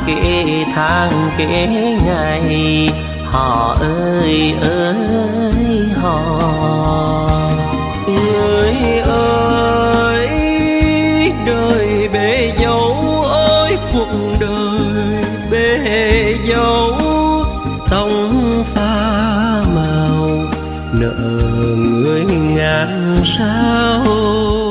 kể tháng kể ngày, họ ơi ơi họ. Người ơi đời bể dâu ơi, cuộc đời bể dâu, sông pha màu nợ người ngàn sao.